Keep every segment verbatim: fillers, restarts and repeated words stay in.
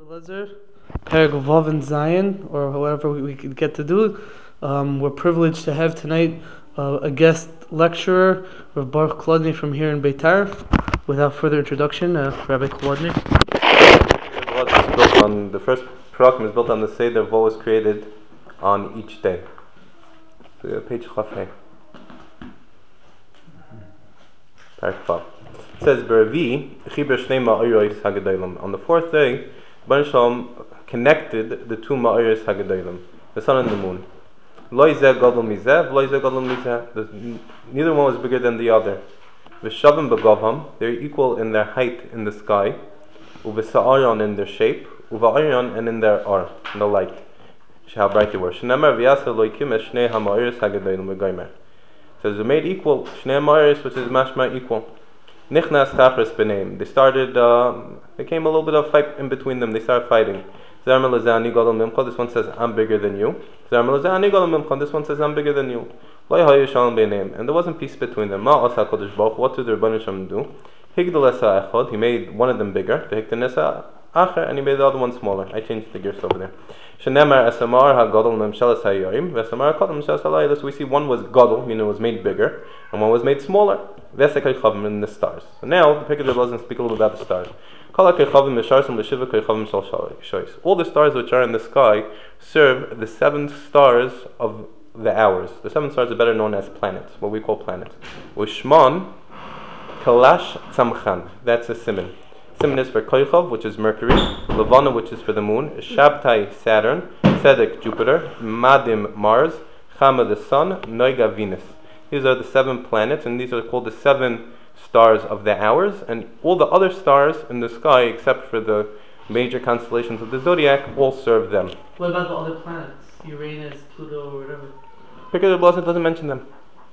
Elazar, Perek Vav and Zion, or whatever we, we could get to do. Um, we're privileged to have tonight uh, a guest lecturer, Rav Baruch Klodny from here in Beitar. Without further introduction, uh, Rabbi Klodny. Is built on the first program is built on the Seder Vo was created on each day. So, page Chafei. Perek Vav. It says Beravi Chiber Shnei Ma'aros Hagadolim. On the fourth day, Baruch Shalom connected the two Ma'aros Hagadolim, the sun and the moon. Lo Zeh Gadol Mizeh, Lo Zeh Gadol Mizeh. Neither one was bigger than the other. V'Shavim B'Gavham, they're equal in their height in the sky. Uv'Sa'aron in their shape, Uv'Aron and in their ar, in the light. How bright they were. Shneimar V'Yaseh Lo Yikim Shnei HaMa'aros Hagadolim V'Gomer. So they're made equal. Shnei Ma'aros, which is mashma equal. Nichnas Tachris B'Neim. They started. Um, there came a little bit of fight in between them. They started fighting. This one says, I'm bigger than you. This one says, I'm bigger than you. And there wasn't peace between them. What did the Rebbeinu Shem do? He made one of them bigger, and he made the other one smaller. I changed the gears over there. So we see one was gadol, meaning it was made bigger, and one was made smaller. In the stars. So now the picture doesn't speak a little bit about the stars. All the stars which are in the sky serve the seven stars of the hours. The seven stars are better known as planets, what we call planets. Ushman Kalash Tzamchan. That's a siman. Siman is for Koichov, which is Mercury, Levana, which is for the moon, Shabtai, Saturn, Tzedek, Jupiter, Madim, Mars, Chama, the sun, Noiga, Venus. These are the seven planets, and these are called the seven stars of the hours, and all the other stars in the sky, except for the major constellations of the zodiac, all serve them. What about the other planets? Uranus, Pluto, or whatever? Picture Blossom doesn't mention them.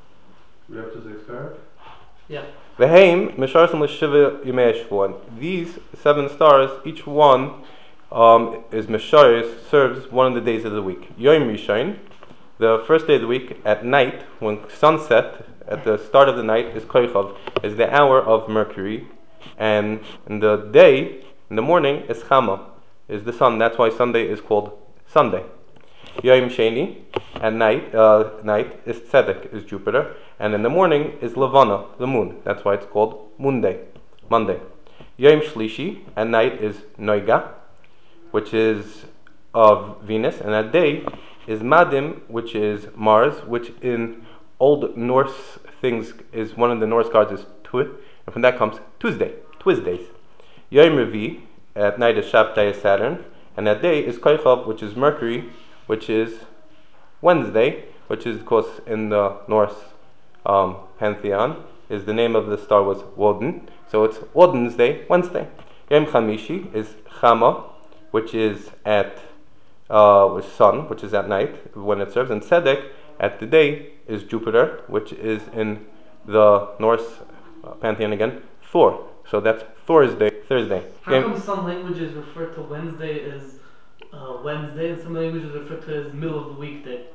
We have to say stars? Yeah. V'heim misharsim l'shiva yimei shvuah. These seven stars, each one um, is misharis, serves one of the days of the week. Yom Rishon, the first day of the week, at night, when sunset, at the start of the night, is Koichav, is the hour of Mercury, and in the day, in the morning, is Chama, is the sun. That's why Sunday is called Sunday. Yom Sheni, at night, uh, night is Tzedek, is Jupiter, and in the morning is Levana, the moon. That's why it's called Monday, Monday. Yom Shlishi, at night is Noiga, which is of Venus, and at day is Madim, which is Mars, which in Old Norse things is one of the Norse gods is Tuit, and from that comes Tuesday, Tuesdays. Yom Revi, at night is Shabtai, is Saturn, and at day is Koichav, which is Mercury, which is Wednesday, which is of course in the Norse um, pantheon, is the name of the star was Woden, so it's Woden's Day, Wednesday. Yom Chamishi is Chama, which is at uh, sun, which is at night when it serves, and Tzedek at the day is Jupiter, which is in the Norse uh, pantheon again, Thor. So that's Thursday, Thursday. How Yom come some languages refer to Wednesday as uh, Wednesday, and some languages refer to it as middle of the weekday?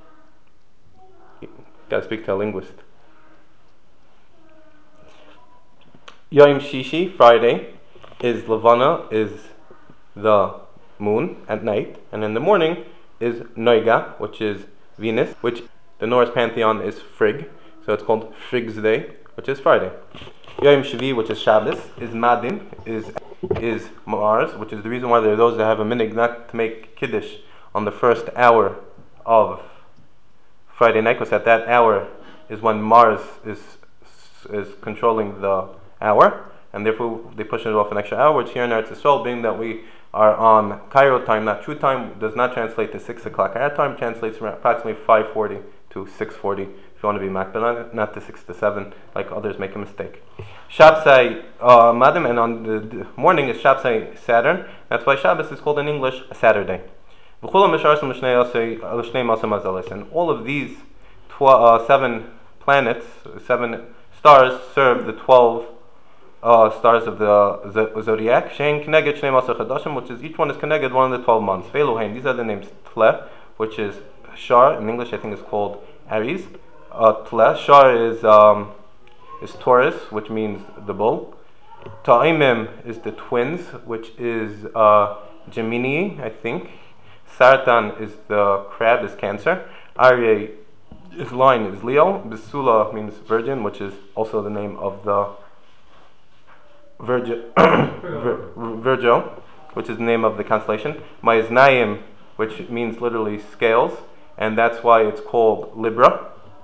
You gotta speak to a linguist. Yom Shishi, Friday, is Levana, is the moon at night, and in the morning is Noiga, which is Venus, which the Norse pantheon is Frigg, so it's called Frigg's Day, which is Friday. Yom Shvi, which is Shabbos, is Madim, is is Mars, which is the reason why there are those that have a minhag not to make Kiddush on the first hour of Friday night, because at that hour is when Mars is is controlling the hour, and therefore they push it off an extra hour, which here in Eretz Yisrael, being that we are on Cairo time, not true time, does not translate to six o'clock. Our time translates from approximately five forty to six forty, if you want to be Mac, but not, not to six to seven, like others make a mistake. Shabsai uh, Madim, and on the, the morning is Shabsai Saturn. That's why Shabbos is called in English a Saturday. And all of these tw- uh, seven planets, seven stars, serve the twelve Uh, stars of the z- zodiac, Shein Keneged Shnei Masar Chadashim, which is each one is Keneged one of the twelve months. Ve'Eloheim, these are the names Tle, which is Shar, in English I think is called Aries. Uh, Tle, Shar is um, is Taurus, which means the bull. Ta'imim is the twins, which is uh, Gemini, I think. Sartan is the crab, is Cancer. Aryeh is lion, is Leo. Besula means virgin, which is also the name of the Virgil, Vir- Virgil, which is the name of the constellation. Ma'aznayim, which means literally scales, and that's why it's called Libra.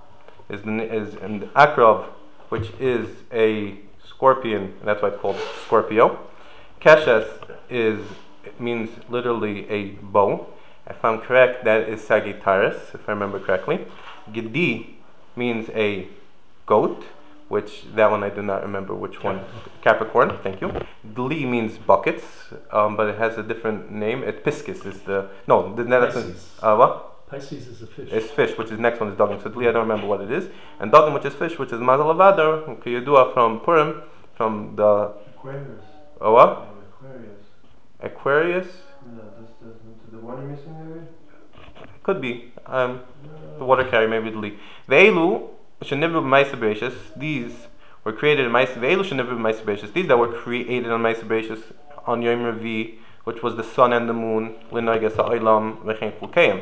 Is the, is and Akrov, which is a scorpion, and that's why it's called Scorpio. Keshes is it means literally a bow. If I'm correct, that is Sagittarius, if I remember correctly. Gedi means a goat, which that one I do not remember which one. Capricorn, thank you. Dli means buckets, um, but it has a different name. It Piscis is the no. The, that's a, uh, what? Pisces is a fish. It's fish, which is next one is Dagim. So Dli, I don't remember what it is. And Dagim, which is fish, which is Mazal Avadar, Kiyadua from Purim, from the Aquarius. oh what? Aquarius. Aquarius. No, this doesn't. The one you're missing maybe? Could be. Um, No. the water carrier, maybe Dli. Ve'elu shenivru b'ma'aseh bereishis. These were created in Ma'aseh. Ve'elu shenivru b'ma'aseh bereishis. These that were created on Ma'aseh bereishis on Yom Revi, which was the sun and the moon. L'noiges ha'olam v'chein chulkeim.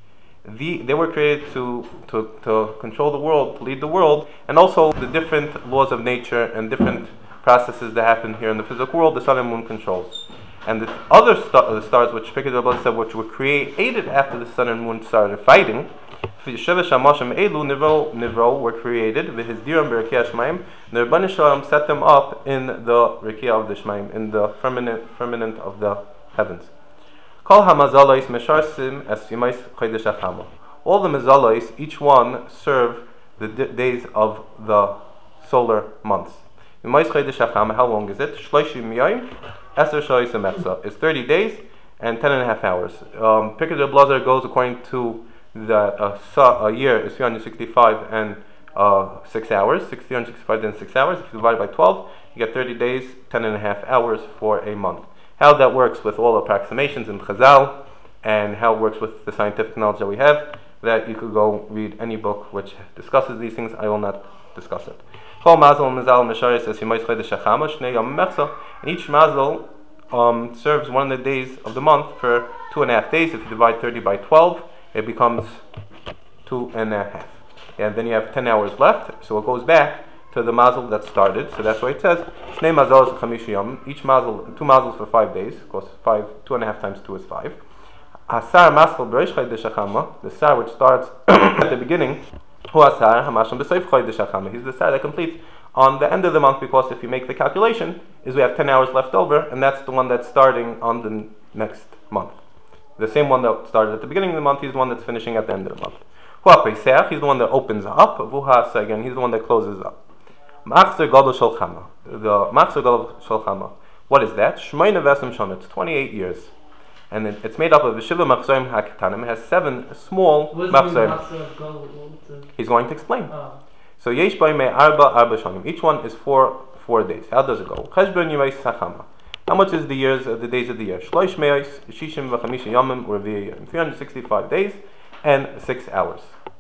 The, they were created to, to, to control the world, to lead the world, and also the different laws of nature and different processes that happen here in the physical world, the sun and moon controls. And the other star, the stars, which Pirkei Avos said, which were created after the sun and moon started fighting, Shevesh HaMashim Elu Nivro Nivro were created. V'Hizdiram B'Rekei Shemaim. The Rebbeinu Shalom set them up in the Rekei of the Shemaim, in the firmament, firmament of the heavens. Kol HaMazalais Mesharsim Es Yemais Chodesh HaChama. All the Mazalais, each one serve the d- days of the solar months. Yemais Chodesh HaChama, how long is it? Shloshim Yom Eser Shoyis Emechza. It's thirty days and ten and a half hours. Um, Pirkei Avos goes according to that a, uh, a year is three hundred sixty-five and uh, six hours, three hundred sixty-five and six hours. If you divide by twelve, you get thirty days, ten and a half hours for a month. How that works with all approximations in Chazal, and how it works with the scientific knowledge that we have, that you could go read any book which discusses these things. I will not discuss it. And each mazel um, serves one of the days of the month for two and a half days. If you divide thirty by twelve, it becomes two and a half. And then you have ten hours left, so it goes back to the mazel that started. So that's why it says, Shnei mazal chamish yom. Each mazel, two mazels for five days. Of course, five, two and a half times two is five. Asar masal b'reish chodesh hachama, the sar which starts at the beginning, hu asar hamasham b'seif chodesh hachama. He's the sar that completes on the end of the month, because if you make the calculation, is we have ten hours left over, and that's the one that's starting on the next month. The same one that started at the beginning of the month, he's the one that's finishing at the end of the month. Hu Pesach, he's the one that opens up. Vu Ha'asa, again, he's the one that closes up. Machzer Gadol Shel Chama. The Machzer Gadol Shel Chama. What is that? Shmoina Vesem Shon. It's twenty-eight years. And it, it's made up of Shiva Machzorim HaKetanim. It has seven small Machzorim. He's going to explain. Oh. So Yesh Baimei Arba Arba Shonim. Each one is four four days. How does it go? Cheshbon Yimais Hachama. How much is the years, uh, the days of the year? Shloish Meis, Shishim V'chamisha Yomim, or V'yayim. three hundred sixty-five days and six hours.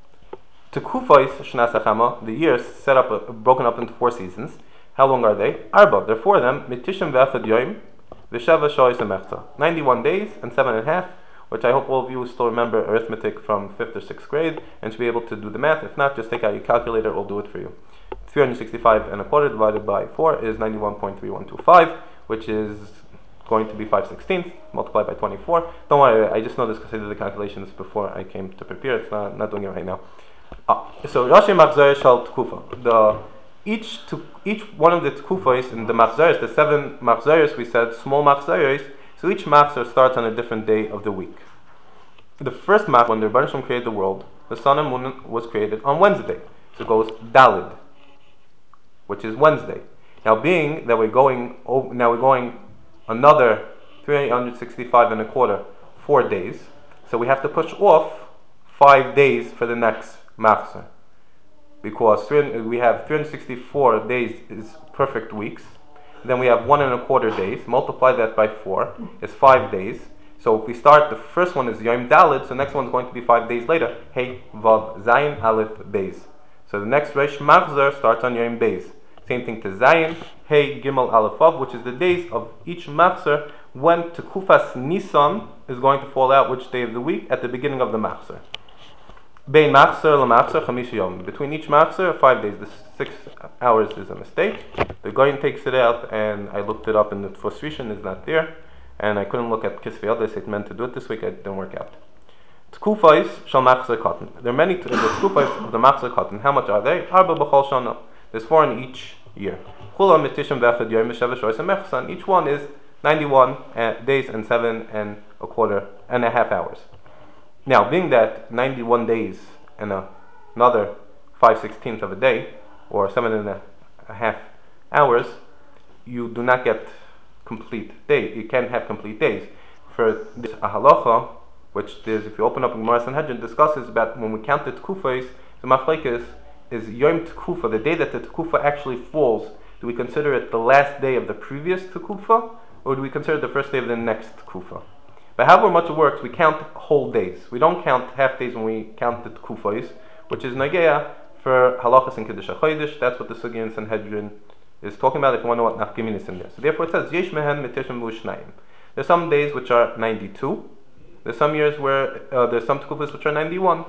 Tekufais Shnas Hachama, the years set up, uh, broken up into four seasons. How long are they? Arba. There are four of them. Mitishim V'achad Yoim, V'sheva Shoyis Emechta. ninety-one days and seven and a half, which I hope all of you still remember arithmetic from fifth or sixth grade and should be able to do the math. If not, just take out your calculator, it will do it for you. three hundred sixty-five and a quarter divided by four is ninety-one point three one two five, which is going to be five sixteenths, multiplied by twenty-four. Don't worry, I just know this because I did the calculations before I came to prepare. It's not, not doing it right now. Ah, so Rashi Machzor Shal Tkufa. The each to each one of the Tkufos in the Machzors, the seven Machzors we said, small Machzors. So each Machzor starts on a different day of the week. The first Machzor, when the Rebbeinu Shalom created the world, the sun and moon was created on Wednesday. So it goes Dalid, which is Wednesday. Now, being that we're going over, now we're going another three hundred sixty-five and a quarter, four days. So we have to push off five days for the next Machzor, because we have three hundred sixty-four days is perfect weeks. Then we have one and a quarter days. Multiply that by four is five days. So if we start, the first one is Yom Dalid, so the next one is going to be five days later. Hey Vav Zayin Aleph Beis. So the next Reish Machzor starts on Yom Beis. Same thing to Zayin, Hey, Gimel, Aleph, Vav, which is the days of each Machzer when Tekufas Nisan is going to fall out, which day of the week, at the beginning of the Machzer. Bein Machzer LaMachzer Chamish Yom. Between each Machzer, five days. The six hours is a mistake. The Goyen takes it out, and I looked it up, and the frustration is not there. And I couldn't look at Kisvei Yodis. It meant to do it this week. It didn't work out. Tkufais shall Machzer Cotton. There are many t- the Tkufais of the Machzer Cotton. How much are they? Arba b'chol shana. There's four in each year. Chula mitishim v'echad yom v'sheva shoyis mechsan. Each one is ninety-one uh, days and seven and a quarter and a half hours. Now, being that ninety-one days and a, another five sixteenths of a day, or seven and a, a half hours, you do not get complete days. You can't have complete days. For this halacha, which is, if you open up in Gemara Sanhedrin, discusses about when we count the tkufos, the machlekes is Yom Tekufa, the day that the Tekufa actually falls. Do we consider it the last day of the previous Tekufa, or do we consider it the first day of the next Tekufa? But however much it works, we count whole days. We don't count half days when we count the Tekufos, which is Nageya for Halachas and Kiddush HaChodesh. That's what the Sugya in Sanhedrin is talking about, if you want to know what Nafkamin is in there. So therefore it says, Yesh mehen mitishim v'ushnayim. There's some days which are ninety-two. There's some years where uh, there's some Tekufos which are ninety-one.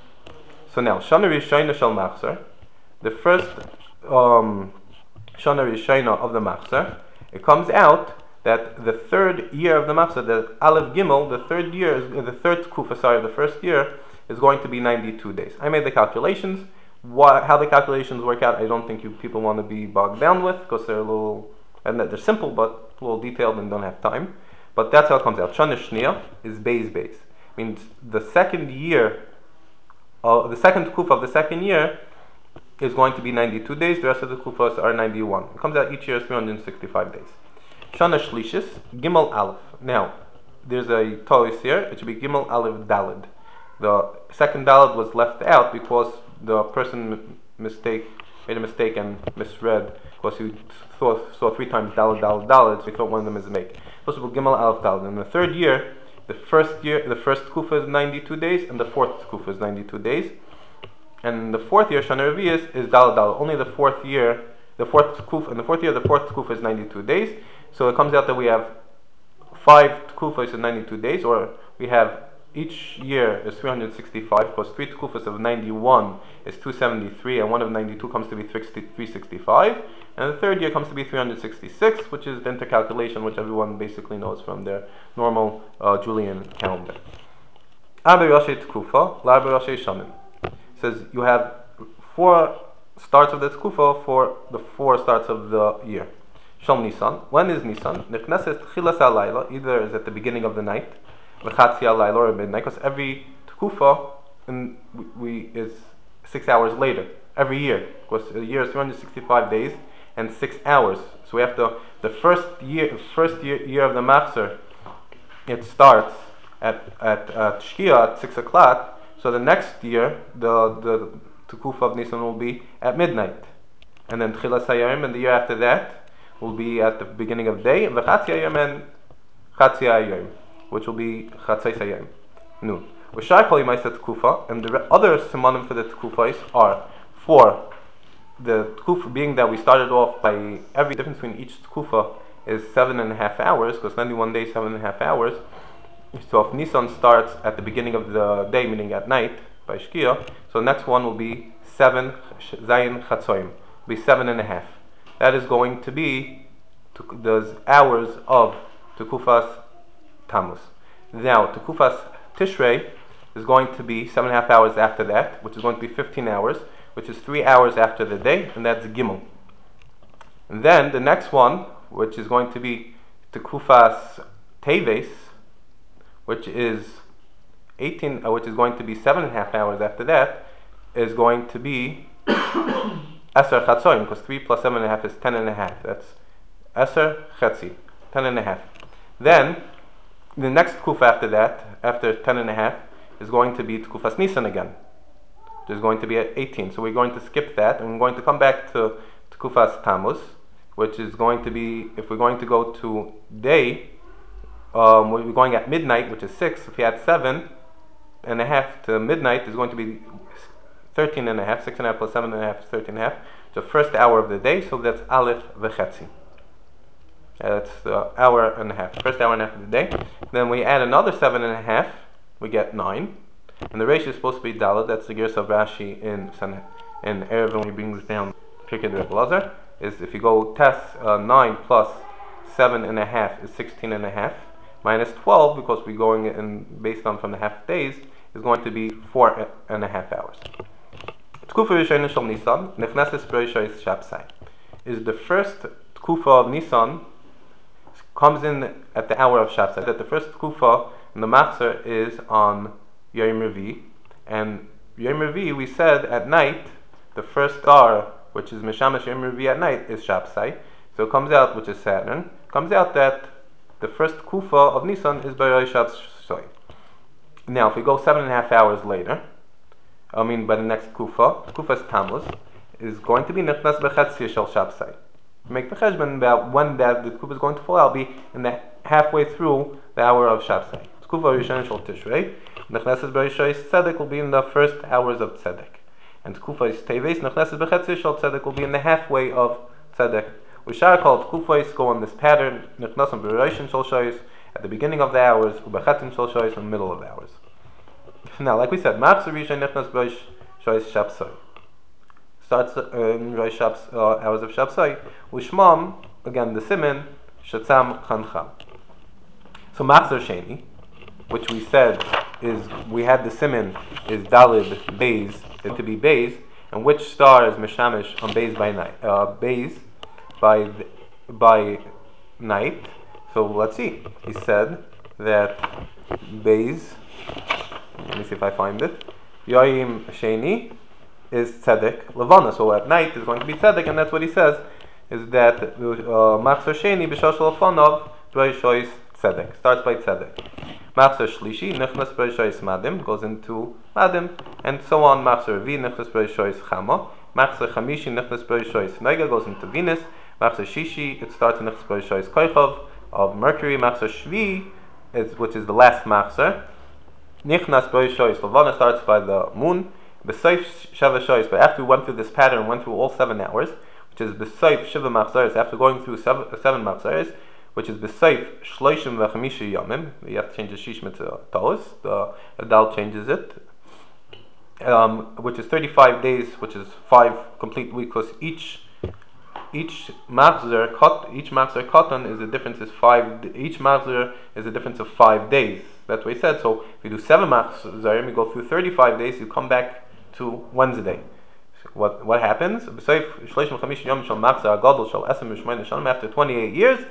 So now, Shana Rishayna Shal Machzer, the first um, Shana Rishayna of the Machzer, it comes out that the third year of the Machzer, the Aleph Gimel, the third year, is, uh, the third Kufa, sorry, the first year, is going to be ninety-two days. I made the calculations. What, how the calculations work out, I don't think you people want to be bogged down with, because they're a little, and they're simple, but a little detailed and don't have time. But that's how it comes out. Shana Shniya is Beis Beis. Means the second year, uh, the second Kufa of the second year is going to be ninety-two days. The rest of the Kufas are ninety-one. It comes out each year as three hundred sixty-five days. Shana Shlishis, Gimel Aleph. Now, there's a tois here. It should be Gimel Aleph Dalid. The second Dalid was left out because the person mistake made a mistake and misread, because he saw, saw three times Dalid, Dalid, Dalid, so he thought one of them is a make. Supposed to be Gimel Aleph Dalid. In the third year, the first year, the first Kufa is ninety-two days, and the fourth Kufa is ninety-two days. And the fourth year, Shana Revius, is Dalid, Dalid. Only the fourth year, the fourth Kufa, in the fourth year, the fourth Kufa is ninety-two days. So it comes out that we have five Tkufas in ninety-two days, or we have each year is three hundred sixty-five, because three Tkufas of ninety-one is two hundred seventy-three, and one of ninety-two comes to be three hundred sixty-five, and the third year comes to be three hundred sixty-six, which is the intercalculation which everyone basically knows from their normal uh, Julian calendar. Arba Rashi Tkufa, L'arba Rashi Shanim. Says you have four starts of the Tkufa for the four starts of the year. Shal Nisan. When is Nisan? Nechneses Tchilas HaLayla, either is at the beginning of the night, Lechatzi HaLayla, or midnight, because every Tkufa in, we, we is six hours later, every year, because a year is three hundred sixty-five days and six hours. So we have to, the first year, first year, year of the Machzer, it starts at at uh, Shkia at six o'clock. So the next year, the the Tkufa of Nisan will be at midnight, and then Tchilas Hayom, and the year after that will be at the beginning of day, and V'chatzi Hayom and Chatzi Hayom, which will be Chatzais Hayom, noon. V'shar Kol Yimai Tkufa, and the re- other simonim for the Tkufais are for the Tkufa, being that we started off by every difference between each Tkufa is seven and a half hours, because ninety-one days, seven and a half hours. So if Nisan starts at the beginning of the day, meaning at night, by Shkia, so the next one will be seven Zayin Chatzoyim, will be seven and a half. That is going to be those hours of Tekufas Tammuz. Now, Tekufas Tishrei is going to be seven and a half hours after that, which is going to be fifteen hours, which is three hours after the day, and that's Gimel. And then the next one, which is going to be Tekufas Teves, which is eighteen, uh, which is going to be seven and a half hours after that, is going to be Eser Chatzoyim, because three plus seven and a half is ten and a half. That's Eser Chetzi, ten and a half. Then the next Kufa after that, after ten and a half, is going to be Tkufas Nisan again, which is going to be at eighteen. So we're going to skip that, and we're going to come back to Tkufas Tammuz, which is going to be, if we're going to go to day, um, we're going at midnight, which is six. If you add seven and a half to midnight, is going to be thirteen and a half. Six and a half plus seven and a half is thirteen and a half. the first hour of the day, so that's Aleph Vechetzi. That's the hour and a half, first hour and a half of the day. Then we add another seven and a half, we get nine. And the ratio is supposed to be Dalet, that's the Gersa of Rashi in San, in Erev when he brings down Pirkei Reb Elazar, is if you go test uh, nine plus seven and a half is sixteen and a half, minus twelve, because we're going in based on from the half days, is going to be four and a half hours. Tkufa Rishayna Shel Nisan, Nechneses B'Rishayis Shabsai, is the first Tkufa of Nisan, comes in at the hour of Shabsai. That the first Tkufa in the Machzer is on Yom Revi, and Yom Revi we said at night, the first star, which is Mishamash Yom Revi at night, is Shabsai. So it comes out, which is Saturn, comes out that the first Kufa of Nisan is B'Rosh Shabsai. Now, if we go seven and a half hours later, I mean by the next Kufa, Kufa's Tammuz, is going to be Nechnas B'Chetzi Shel Shabsai. Make the cheshbon about when that the Kufa is going to fall out, be in the halfway through the hour of Shabsai. Kufa Rishon Shel Tishrei, Nechneses B'Rishayis Tzedek will be in the first hours of Tzedek. And Kufa is Teves, Nechneses B'Chetzi Shel Tzedek will be in the halfway of Tzedek. We shall call Kufais go on this pattern, Nechnasim B'Rishon Shel Shayis at the beginning of the hours, U'Bechetin Shel Shayis in the middle of the hours. Now, like we said, Machzer Rishon Nechnas B'Rishayis Shabsai starts uh, in Rosh Shabbos, uh, hours of Shabsai. U'Shmam, again the Siman, Shetzam Chancham. So Machzer Sheni, which we said is, we had the Siman is Dalid Beis, it to be Beis, and which star is Mishamish on Beis by night, uh, Beis by by night. So let's see. He said that Beis, let me see if I find it, Yoyim Sheni is Tzedek Levana. So at night is going to be Tzedek, and that's what he says, is that Machzer Sheni B'Shal Shel Afonov B'Rishayis Tzedek, starts by Tzedek. Machzer Shlishi Nechnas B'Rishayis Madim, goes into Madim, and so on. Machzer Revi Nechnas B'Rishayis Chama. Machzer Chamishi Nechnas B'Rishayis Nega, goes into Venus. Machzer Shishi, it starts in Nechnas B'Rishayis Koichov of Mercury. Machzer Shvi, is, which is the last Machzer, Nichnas B'Rishayis Levana, starts by the moon. B'Seif Sheva Shayis, but after we went through this pattern, went through all seven hours, which is B'Seif Shiva Machzeres, after going through seven, seven Machzeres, which is B'Seif Shloishim V'Chamisha Yomim, you have to change the Shishma to Tolis, the Adal changes it, um, which is thirty-five days, which is five complete weeks, because each each Machzer, each Machzer Katan is a difference is five, each Machzer is a difference of five days. That's what he said. So if you do seven Machzerim, you go through thirty-five days, you come back to Wednesday. So what what happens? After twenty-eight years,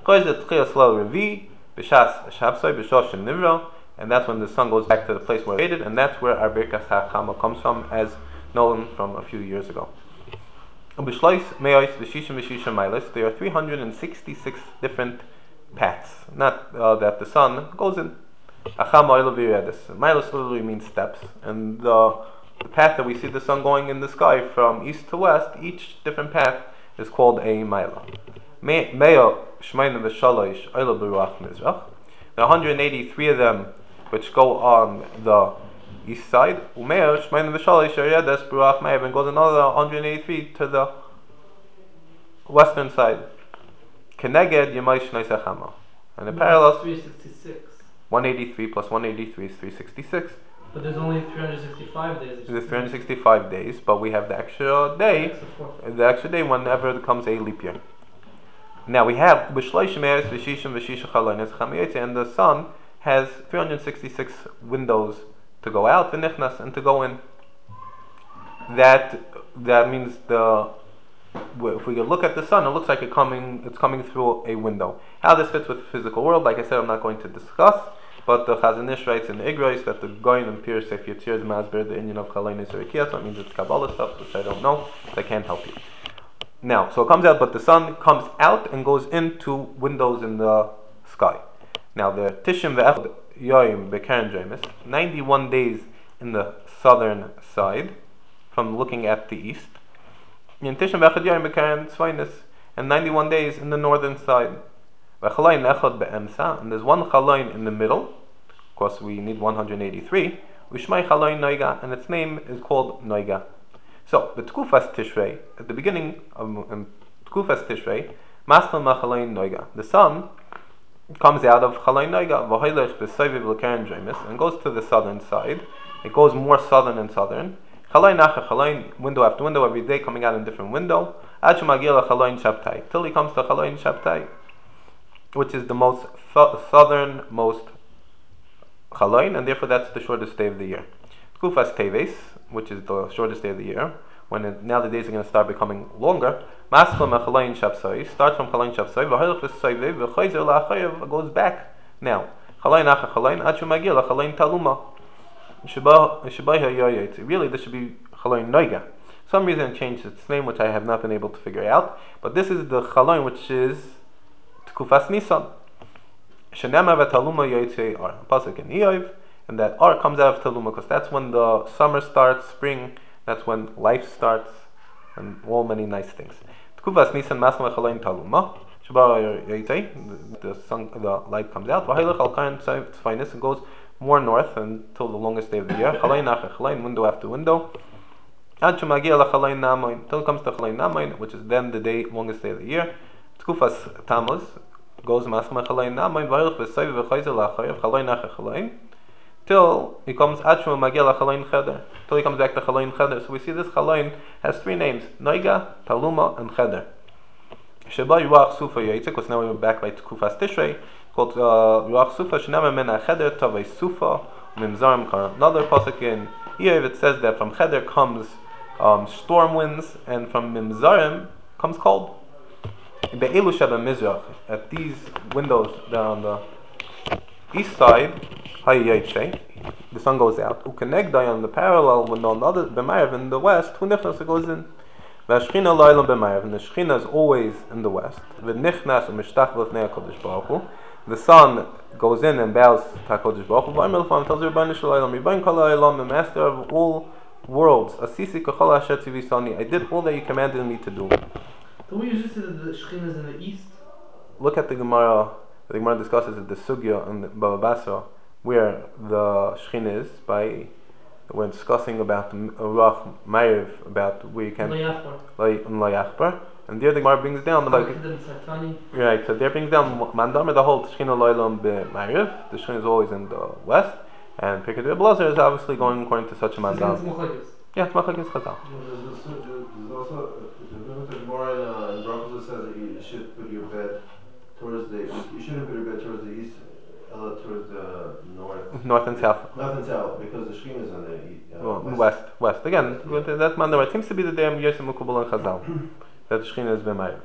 and that's when the sun goes back to the place where it created, and that's where our Birkas HaChama comes from, as known from a few years ago. There are three hundred sixty-six different paths. Not uh, that the sun goes in. Milas literally means steps, and the, the path that we see the sun going in the sky from east to west, each different path is called a Maila. There are one hundred eighty-three of them which go on the east side, and goes another one hundred eighty-three to the western side. And the parallels, three sixty-six. one eighty-three plus one eighty-three is three sixty-six. But there's only three hundred sixty-five days. There's three hundred sixty-five days, but we have the extra day, the extra day whenever there comes a leap year. Now we have, and the sun has three hundred sixty-six windows to go out, the nichnas, and to go in. That that means the if we look at the sun, it looks like it coming it's coming through a window. How this fits with the physical world, like I said, I'm not going to discuss. But the Chazon Ish writes in the Igros that the Goyin and Pir Seif Yitzir is Masber, the Indian of Chalainus or Ikea, so it means it's Kabbalah stuff, which I don't know, so I can't help you. Now, so it comes out, but the sun comes out and goes into windows in the sky. Now, the Tishim Ve'echad Yoim Bekaren Jamis, ninety-one days in the southern side, from looking at the east. And Tishim Ve'echad Yoim Bekaren Tzvainis, and ninety-one days in the northern side. And there's one chalain in the middle. Of course, we need one hundred eighty-three. And its name is called Noiga. So the Tkufas Tishrei, at the beginning of um, Tkufas Tishrei, Maslan Machalayin Noiga, the sun comes out of Chalayin Noiga, V'hoylech B'Soviv L'Karen Dremis, and goes to the southern side. It goes more southern and southern. Chalayin Nacha Chalayin, window after window, every day coming out in a different window. Ad Shemagil Chalayin Shabtai, till he comes to Chalayin Shabtai, which is the most th- southernmost Chalayin, and therefore that's the shortest day of the year. Tkufas Teves, which is the shortest day of the year, when it, now the days are going to start becoming longer. Maschal Mechalayin Shabsai, starts from Chalayin Shabsai, V'hoylech V'Soviv, V'choyzer La'achayev, goes back. Now, Chalayin Acha Chalayin, Ad Shemagil Chalayin Taluma. Really, this should be Chalayin Noiga. Some reason it changed its name, which I have not been able to figure out. But this is the Chalayin, which is Tkufas Nisan. Shenema v'Taluma Yoytzei Ar. Pasuk in Eov, and that Ar comes out of Taluma, because that's when the summer starts, spring. That's when life starts, and all many nice things. Tkufas Nisan Masma Chalayin Taluma. Sheba Yoytzei, the sun, the light comes out. V'Haylech Al Kain Tzfainis, and goes more north until the longest day of the year. Chalayin Acha Chalayin, window after window. Ad Shemagia LaChalayin Namayin, until it comes to Chalayin Namayin, which is then the day, longest day of the year. Tkufas Tammuz goes Masma Chalayin Namayin, V'Haylech V'Soviv V'Choyzer La'achayev, Chalayin Acha Chalayin, till he comes Ad Shemagia LaChalayin Cheder, till he comes back to Chalayin Cheder. So we see this Chalayin has three names: Noiga, Taluma, and Cheder. Sheba Ruach Sufa Yaitzik, because now we're back by Tkufas Tishrei, called Ruach Sufa, Shenama Mena Cheder, Tavei Sufa, Mimzarim Kar. Another pasuk in Eov, it says that from Cheder comes um, storm winds, and from Mimzarim comes cold. Be'elu Sheba Mizrach, at these windows down the east side, Hayyaytse, the sun goes out. Ukenegdai on the parallel window on the other, B'Mayav in the west, Hunichnas, it goes in. V'Shchina Lo'ilam B'Mayav, and the Shchina is always in the west. V'Nichnas u'Mishtach L'fnei HaKodesh Baruch Hu. The sun goes in and bows to HaKodesh Baruch Hu. V'Amir L'fam tells Rebbeinu Shel Olam, Rebbeinu Kol HaOlam, the master of all worlds, Asisi K'chol Asher Tzivisani, I did all that you commanded me to do. Don't we usually say that the Shekhinah is in the east? Look at the Gemara. The Gemara discusses the Sugya and the Bava Basra, where the Shekhinah is, by when discussing about Ruach Ma'ariv, about where you can Layachbar, and there the Gemara brings down the like right. So there brings down Mandamar, the whole Shechina Lo'ilam B'Ma'ariv. The Shechina is always in the west, and Pirkei Rebbe Elazar is obviously going according to such a mandam. Yeah, it's Machlokes Chazal. There's also the Gemara in Brachos that says that you should put your bed towards the you shouldn't put your bed towards the east. Uh, towards the north, north and south, north and south, because the Shekhinah is on the uh, well, west. west. West again. Yeah. That mandamar seems to be the damn Yosef Mukubal and Chazal that the Shekhinah is b'Mayim.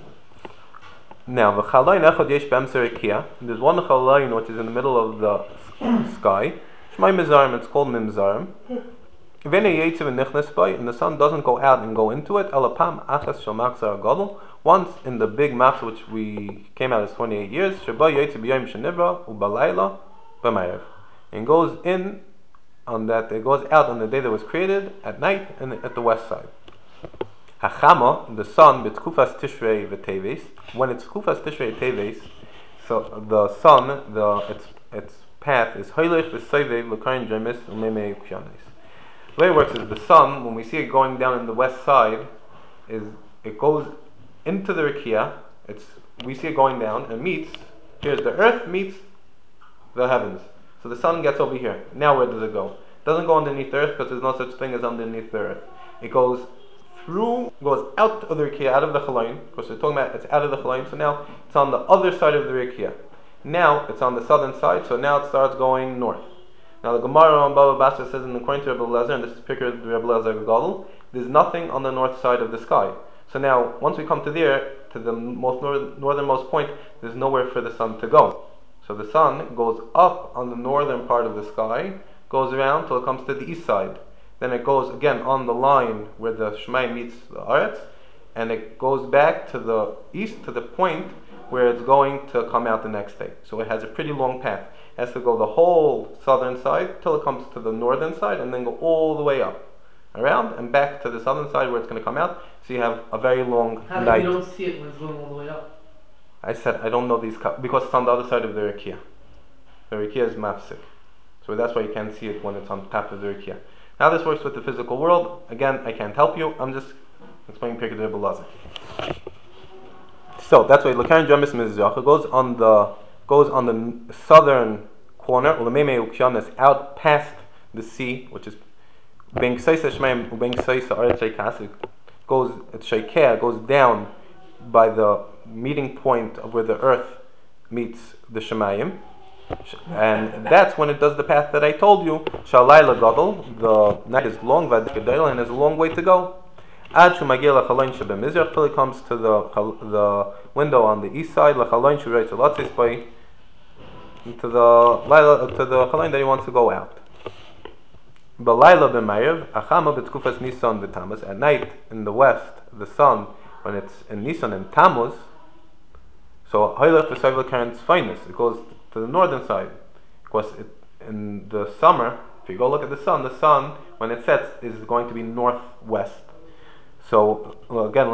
Now the Chalayin Echad Yesh B'Emser Rekia. There's one Chalayin which is in the middle of the sky. Shmai Mizarim. It's called Mimzarim. V'nei Yetziv and Nichnas Bay, and the sun doesn't go out and go into it. Elapam Achas Shel Machzar Gadol. Once in the big maps, which we came out as twenty-eight years, Sheba Yetziv B'Yom Shenivra U'Balayla B'Mayev, and goes in on that. It goes out on the day that was created at night and at the west side. Hachama, the sun, b'Tkufas Tishrei v'Teves. When it's Tkufas Tishrei Teves, so the sun, the its its path is Hoylech v'Sovev l'Karin Dremis u'Memei Kshanis. The way it works is the sun, when we see it going down in the west side, is it goes into the Rikia. It's we see it going down and meets. Here's the earth meets the heavens. So the sun gets over here. Now where does it go? It doesn't go underneath the earth, because there's no such thing as underneath the earth. It goes through, goes out of the Rikia, out of the Chalayin, because we're talking about it's out of the Chalayin. So now it's on the other side of the Rikia. Now it's on the southern side. So now it starts going north. Now the Gemara on Bava Basra says, in according to Rebbe Elazar, and this is Pirkei Rebbe Elazar Gadol, there's nothing on the north side of the sky. So now, once we come to there, to the most north, northernmost point, there's nowhere for the sun to go. So the sun goes up on the northern part of the sky, goes around till it comes to the east side. Then it goes again on the line where the Shemai meets the Aretz, and it goes back to the east, to the point where it's going to come out the next day. So it has a pretty long path. It has to go the whole southern side till it comes to the northern side, and then go all the way up, around, and back to the southern side where it's going to come out. So you have a very long How night. How you don't see it when it's going all the way up? I said I don't know these co- because it's on the other side of the Rikia. The Rikia is mafsik, so that's why you can't see it when it's on top of the Rikia. How this works with the physical world, again, I can't help you. I'm just explaining Pirkei Rebbe Lazar. So that's why Lekaron Jemis Mizracha goes on the goes on the southern corner, Ulameme Ukyanis, out past the sea, which is Ben Ksaisa Shemaim Uben Ksaisa Aretz Sheikas. It goes it's Sheikah, goes down by the meeting point of where the earth meets the Shemayim. And that's when it does the path that I told you. Shalayla Gadol, the night is long, Vadikadayla, and there's a long way to go. Ad Shumagil Lachaloin Shebe Mizrach, till it comes to the the window on the east side, Lachaloin Shurei Tzalatzis by to the Laila to the Chaloin that he wants to go out. Balayla b'Mayev, Achama b'Tkufas Nisan v'Tammuz. At night in the west, the sun, when it's in Nisan and Tammuz, so Haylech v'Sayvel Karen's finest, it goes to the northern side. Because it, in the summer, if you go look at the sun, the sun, when it sets, is going to be northwest. So well, again,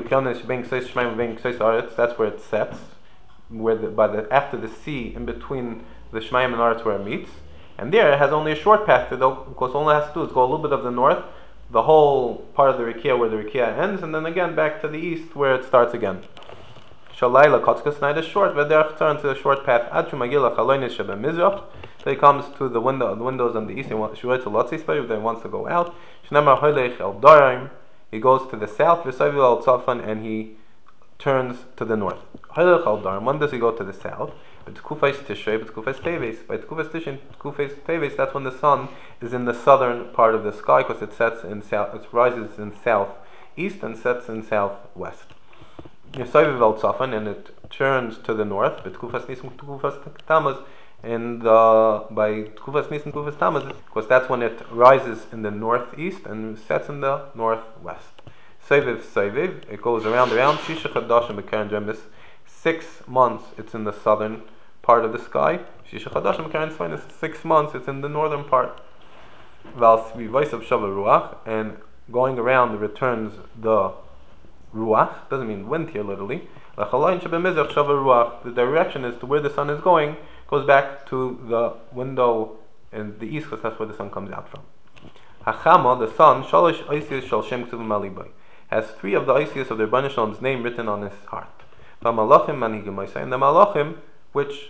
that's where it sets, where the, by the after the sea, in between the Shemaim and Aretz, where it meets. And there it has only a short path to go, because all it has to do is go a little bit of the north, the whole part of the Rikiah where the Rikiah ends, and then again back to the east where it starts again. Shalayla Kotzkas night is short, but there turns to the short path. Ad Shumagila Chaloinish Shebe Mizrach. So he comes to the window, the windows on the east. He wants to Lotzis, he wants to go out. Shnamar Hoylech El Doraim. He goes to the south, V'Sayvil Al Tzafan, and he turns to the north. Hoylech El Doraim. When does he go to the south? But Tkufais Tishrei, but Tkufais Teves. By Tkufais Tishrei, Tkufais Teves, that's when the sun is in the southern part of the sky, because it sets in south, it rises in southeast and sets in southwest. Yisayviv El Tzafan, and it turns to the north. But Tkufas Nisan, Tkufas Tammuz, and uh, by Tkufas Nisan, Tkufas Tammuz, because that's when it rises in the northeast and sets in the northwest. Sayviv, Sayviv, it goes around, around. Shisha Chadashim B'Karen Jemis, six months it's in the southern part of the sky. Shisha Chadashim B'Karen Svain is six months it's in the northern part. Val Svivaisav Shava Ruach, and going around it returns the Ruach, doesn't mean wind here literally. The direction is to where the sun is going, goes back to the window in the east, because that's where the sun comes out from. Hachama, the sun, Shalosh Oisius Shal Shem Ksuvim Malibay, has three of the Oisius of the Rebbeinu Shalom's name written on his heart. The Malachim Manigim Moisei, and the Malachim which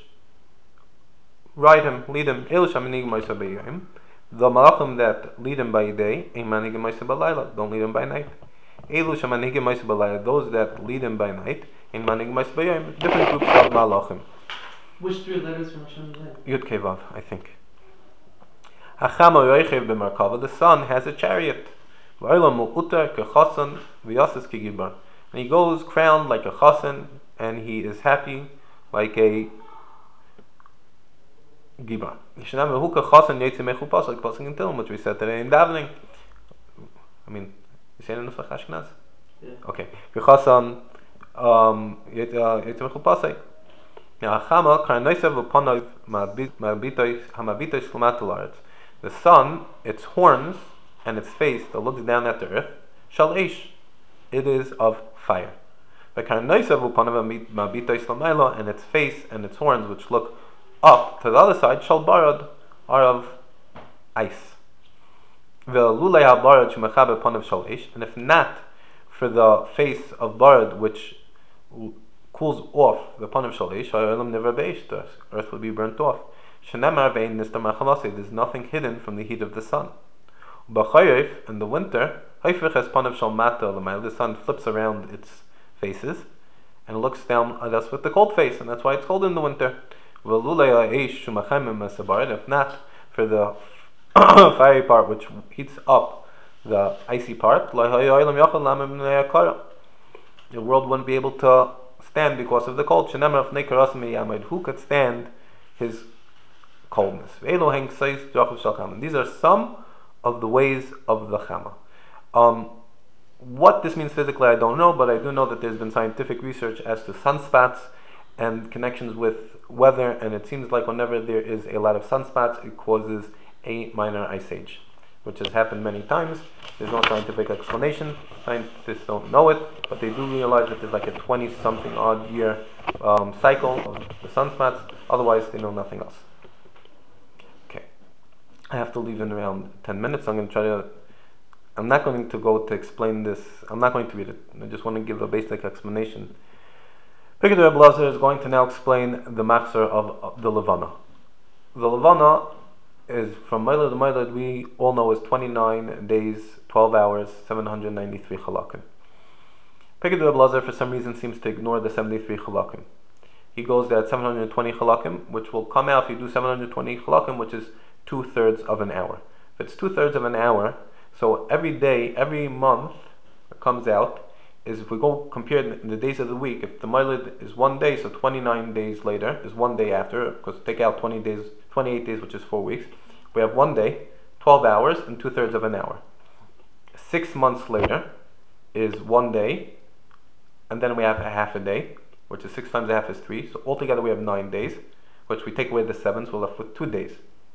ride him, lead him, El Shamanigim Moisei B'Yom. The Malachim that lead him by day, Ein Manigim Moisei B'Layla, don't lead him by night. Elu Shamanigim Moisei B'Layla, those that lead him by night, Ein Manigim Moisei B'Yom, different groups of Malachim. Which three letters from Hashem's name? Yud Kevav, I think. Hachama Yoichev b'Merkava, the sun has a chariot. V'olam u'utar kechasan v'yasas kigibar, and he goes crowned like a chasan, and he is happy like a gibar. Yishanam v'hu kechasan yetzi mechupas, like passing in Tilm, which we said today in davening. I mean, you say it in the Nusach Ashkenaz? Yeah. Okay. Kechasan yetzi mechupas. Now, Hachama karnaisav v'ponav ma'abitois hamabitois l'matul aretz. The sun, its horns and its face that looks down at the earth, shal eish, it is of fire. And its face and its horns, which look up to the other side, shal barad, are of ice. And if not for the face of barad, which cools off the panav shal eish, the earth will be burnt off. There's nothing hidden from the heat of the sun. In the winter, the sun flips around its faces and looks down at us with the cold face, and that's why it's cold in the winter. If not for the fiery part which heats up the icy part, the world wouldn't be able to stand because of the cold. Who could stand his coldness? These are some of the ways of the Chama. Um, what this means physically, I don't know, but I do know that there's been scientific research as to sunspots and connections with weather, and it seems like whenever there is a lot of sunspots, it causes a minor ice age, which has happened many times. There's no scientific explanation. Scientists don't know it, but they do realize that there's like a twenty-something odd year um, cycle of the sunspots. Otherwise, they know nothing else. I have to leave in around ten minutes. I'm going to try to. I'm not going to go to explain this. I'm not going to read it. I just want to give a basic explanation. Pirkei Rebbe Lazar is going to now explain the machzor of, of the Levana. The Levana is from Mailad to Mailad. We all know is twenty-nine days, twelve hours, seven hundred ninety-three chalakim. Pirkei Rebbe Lazar for some reason seems to ignore the seventy-three chalakim. He goes at seven hundred twenty chalakim, which will come out if you do seven hundred twenty chalakim, which is two thirds of an hour. If it's two thirds of an hour, so every day, every month that comes out is, if we go compare in the days of the week, if the Mailad is one day, so twenty-nine days later is one day after, because take out twenty days, twenty-eight days, which is four weeks. We have one day, twelve hours, and two thirds of an hour. Six months later is one day, and then we have a half a day, which is six times a half is three. So altogether we have nine days, which we take away the seven, so we're left with two days.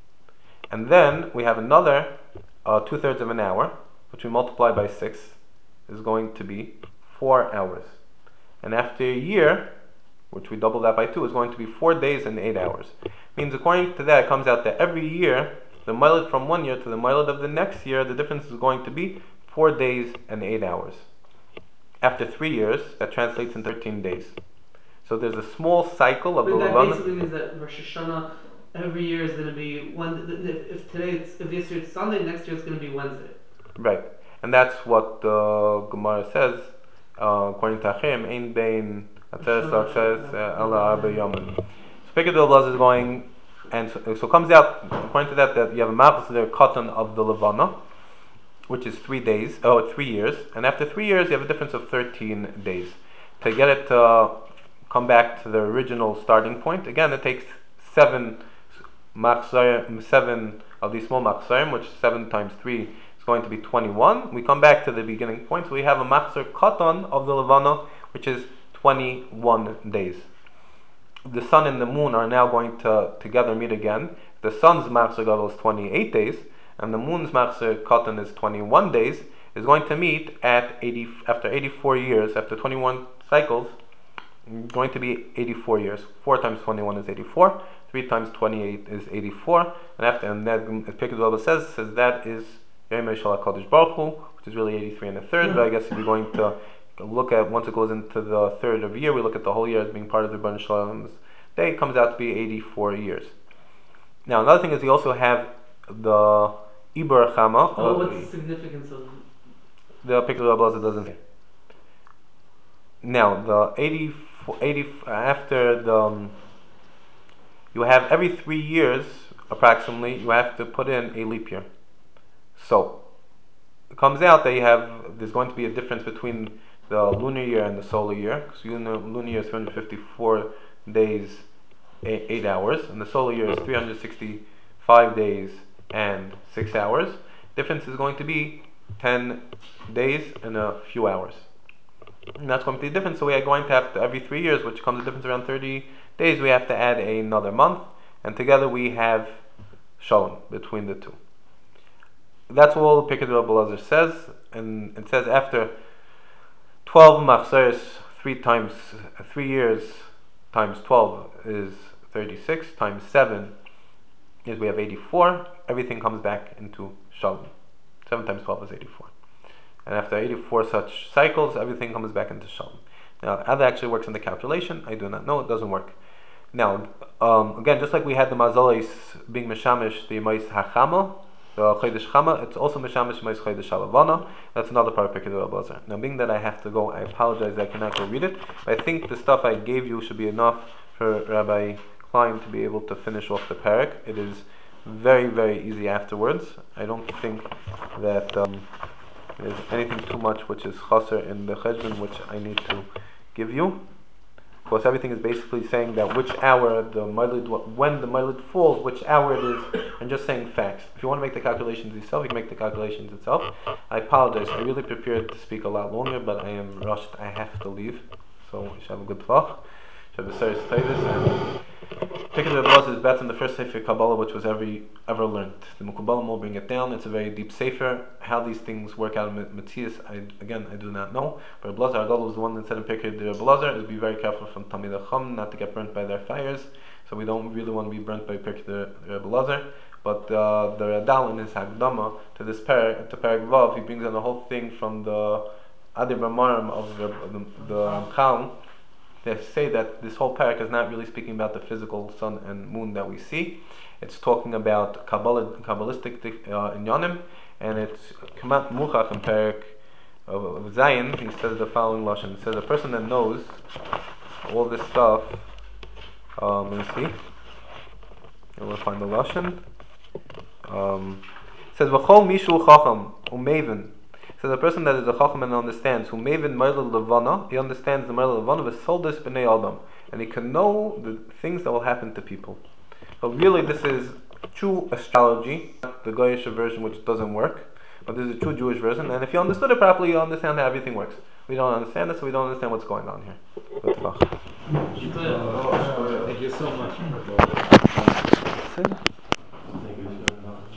And then we have another uh, two thirds of an hour, which we multiply by six, is going to be four hours. And after a year, which we double that by two, is going to be four days and eight hours. Means according to that, it comes out that every year, the Mailad from one year to the Mailad of the next year, the difference is going to be four days and eight hours. After three years, that translates in thirteen days. So there's a small cycle of but the that Levana. basically means that Rosh Hashanah every year is going to be one. If, if today, it's, if this year it's Sunday, next year it's going to be Wednesday. Right, and that's what the Gemara says. Uh, according to Achim, Ein Bein Atzeres L'Atzeres Ela Arba Yomim. So Pirkei Rebbe Lazar is going, and so, so it comes out according to that that you have a map of the cotton of the Levana, which is three days, oh, three years, and after three years you have a difference of thirteen days. To get it to uh, come back to the original starting point, again it takes seven machzor, seven of these small machzorim, which seven times three is going to be twenty-one. We come back to the beginning point, so we have a machzor katan of the Levana, which is twenty-one days. The sun and the moon are now going to together meet again. The sun's machzor gadol is twenty-eight days, and the moon's machzor katan is twenty-one days, is going to meet at eighty after eighty-four years, after twenty-one cycles, going to be eighty-four years. four times twenty-one is eighty-four, three times twenty-eight is eighty-four, and after, and that, as Pirkei Rebbe says, says that is Yom Shel HaKadosh Baruch Hu, which is really eighty-three and a third, mm-hmm. But I guess if we're going to look at, once it goes into the third of year, we look at the whole year as being part of the Rebbeinu Shalom's day, it comes out to be eighty-four years. Now, another thing is you also have the Iber Chama. Oh, uh, what's the significance of the Pirkei Rebbe doesn't say. Now, the eighty, eighty after the um, you have every three years approximately you have to put in a leap year. So it comes out that you have there's going to be a difference between the lunar year and the solar year. Because lunar, lunar year is three hundred fifty-four days, eight, eight hours, and the solar year is three hundred sixty-five days and six hours. Difference is going to be ten days and a few hours. And that's going to be the difference. So we are going to have to, every three years, which comes a difference around thirty days, we have to add another month, and together we have Shalom between the two. That's all Pirkei Rebbe Lazar says, and it says after twelve machzors, three times three years times twelve is thirty-six, times seven is we have eighty-four. Everything comes back into Shalom. Seven times twelve is eighty-four. And after eighty-four such cycles, everything comes back into Shalom. Now, how that actually works in the calculation, I do not know. It doesn't work. Now, um, again, just like we had the Mazalis being Meshamish, the Yemais HaChama, the Chodesh Chama, it's also Meshamish Yemais Chodesh HaLevana. That's another part of Pirkei Rebbe Lazar. Now, being that I have to go, I apologize I cannot go read it. But I think the stuff I gave you should be enough for Rabbi Klein to be able to finish off the parak. It is very, very easy afterwards. I don't think that um, there's anything too much which is chaser in the cheshbon which I need to give you. Of course, everything is basically saying that which hour the Mailad, when the Mailad falls, which hour it is, and just saying facts. If you want to make the calculations yourself, you can make the calculations itself. I apologize. I really prepared to speak a lot longer, but I am rushed. I have to leave. So, you should have a good tvach. You should have a serious status. And Pirkei Rebbe Lazar is better than the first Sefer Kabbalah which was ever ever learned. The Mekubalim will bring it down. It's a very deep Sefer. How these things work out in Matthias, I, again, I do not know. But Rebbe Lazar Agdol was the one that said in Pirkei Rebbe Lazar is be very careful from Talmidei Chacham not to get burnt by their fires. So we don't really want to be burnt by Pirkei Rebbe Lazar. But uh, the Radal in his Hagdama to this parak, to Parak Vav, he brings in the whole thing from the Adi Brahmaram of the, the, the Ramchal. They say that this whole parak is not really speaking about the physical sun and moon that we see. It's talking about Kabbalah, Kabbalistic uh, inyanim, and it's Kamat Muchach in parak of Zayin. He says the following lashon. He says a person that knows all this stuff. Um, let me see. And we'll find the lashon. Um, it says v'chol mishu chacham u'mevin. So the person that is a chacham and understands, who mevin meilul levana, he understands the meilul levana v'soldus b'nei adam, and he can know the things that will happen to people. But really, this is true astrology, the Goyish version, which doesn't work. But this is a true Jewish version, and if you understood it properly, you understand how everything works. We don't understand it, so we don't understand what's going on here. Thank you so much.